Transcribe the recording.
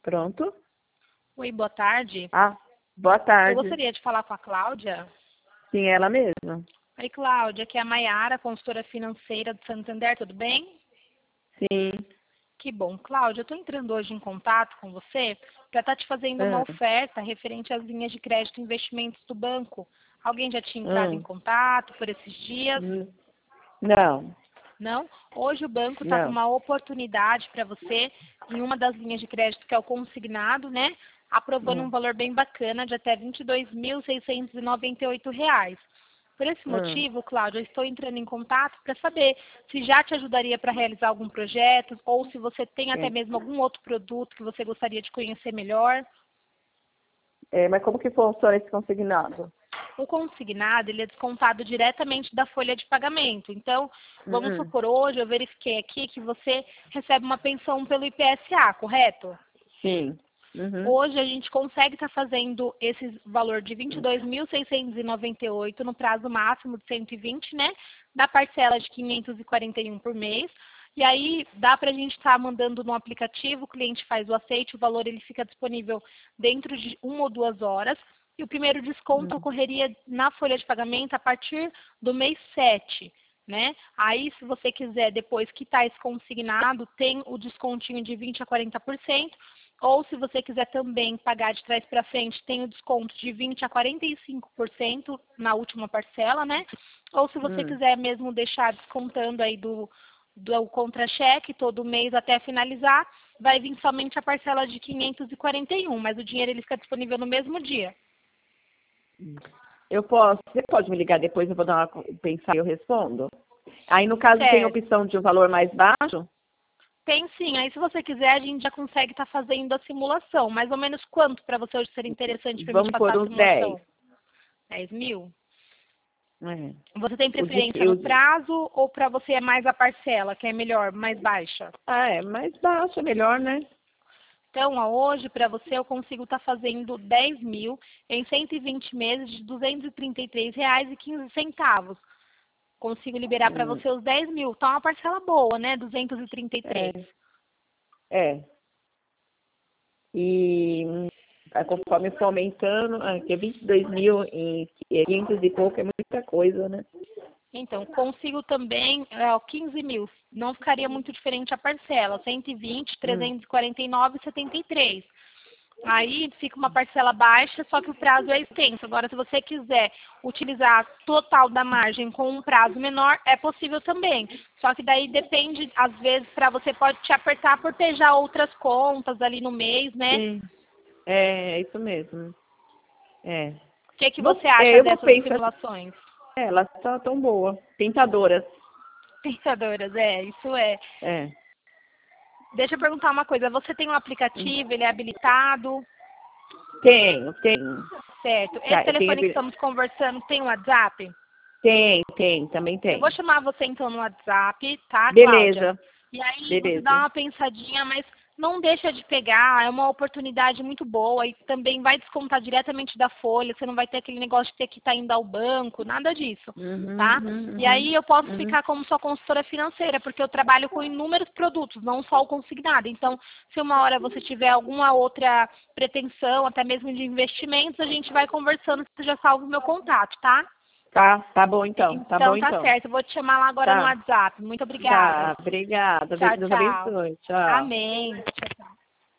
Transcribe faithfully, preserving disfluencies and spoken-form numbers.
Pronto? Oi, boa tarde. Ah, boa Eu tarde. gostaria de falar com a Cláudia. Sim, ela mesma. Oi, Cláudia, aqui é a Maiara, consultora financeira do Santander, tudo bem? Sim. Que bom. Cláudia, eu estou entrando hoje em contato com você para estar te fazendo uma Hum, oferta referente às linhas de crédito e investimentos do banco. Alguém já tinha entrado em hum, contato por esses dias? hum. Não, Não? Hoje o banco está com não. uma oportunidade para você em uma das linhas de crédito que é o consignado, né? Aprovando um Hum, valor bem bacana de até vinte e dois mil, seiscentos e noventa e oito reais. Por esse hum. motivo, Cláudia, eu estou entrando em contato para saber se já te ajudaria para realizar algum projeto ou se você tem até É. mesmo algum outro produto que você gostaria de conhecer melhor. É, mas como que funciona esse consignado? O consignado, ele é descontado diretamente da folha de pagamento. Então, vamos Hum, supor, hoje eu verifiquei aqui que você recebe uma pensão pelo I P S A, correto? sim. Uhum. Hoje a gente consegue estar fazendo esse valor de vinte e dois mil, seiscentos e noventa e oito no prazo máximo de cento e vinte, né? Da parcela de quinhentos e quarenta e um por mês. E aí dá para a gente estar mandando no aplicativo, o cliente faz o aceite, o valor ele fica disponível dentro de uma ou duas horas. E o primeiro desconto Hum, ocorreria na folha de pagamento a partir do mês sete, né? Aí, se você quiser depois quitar esse consignado, tem o descontinho de vinte a quarenta por cento. Ou se você quiser também pagar de trás para frente, tem o desconto de vinte a quarenta e cinco por cento na última parcela, né? Ou se você hum. quiser mesmo deixar descontando aí do, do contra-cheque todo mês até finalizar, vai vir somente a parcela de quinhentos e quarenta e um, mas o dinheiro ele fica disponível no mesmo dia. Eu posso, você pode me ligar depois, eu vou dar uma pensar e eu respondo. Aí, no caso, tem a Certo. opção de um valor mais baixo? Tem sim. Aí, se você quiser, a gente já consegue estar fazendo a simulação. Mais ou menos quanto para você hoje ser interessante para a gente Vamos por passar a uns dez. simulação? Dez mil? É. Você tem O de, preferência no o de, prazo ou para você é mais a parcela, que é melhor, mais baixa? ah, é, mais baixo é melhor, né? Então, ó, hoje, para você, eu consigo estar fazendo dez mil em cento e vinte meses de duzentos e trinta e três reais e quinze centavos. Consigo liberar para Hum, você os dez mil. Tá uma parcela boa, né? duzentos e trinta e três. é, é. E hum, aí, conforme for aumentando, ah, que é vinte e dois mil em quinhentos e pouco é muita coisa, né? Então, consigo também é, ó, quinze mil. Não ficaria muito diferente a parcela. cento e vinte, Hum, trezentos e quarenta e nove e setenta e três. Aí fica uma parcela baixa, só que o prazo é extenso. Agora, se você quiser utilizar total da margem com um prazo menor, é possível também. Só que daí depende, às vezes, para você pode te apertar por ter já outras contas ali no mês, né? sim, é, é isso mesmo. É. O que, que Vou, você é, acha eu vou dessas pensar, simulações? é, elas estão tão boas, tentadoras. Pensadoras, é, isso é. É. Deixa eu perguntar uma coisa, você tem um Hum. aplicativo, ele é habilitado? Tenho, tenho. Certo. Esse Tá, tem, telefone que habi- estamos conversando tem um WhatsApp? tem, tem, também Eu vou tem. chamar você então no WhatsApp, tá, Cláudia? Beleza, E aí você dá beleza. uma pensadinha, mas não deixa de pegar, é uma oportunidade muito boa e também vai descontar diretamente da folha, você não vai ter aquele negócio de ter que estar indo ao banco, nada disso, Uhum, tá? uhum, E uhum, aí eu posso uhum. ficar como sua consultora financeira, porque eu trabalho com inúmeros produtos, não só o consignado. Então, se uma hora você tiver alguma outra pretensão, até mesmo de investimentos, a gente vai conversando, você já salva o meu contato, tá? Tá, tá bom então, tá bom Então tá então. certo, eu vou te chamar lá agora no Tá, WhatsApp. Muito obrigada. tá, obrigada. Tchau, Deus tchau. abençoe. Tchau. Amém.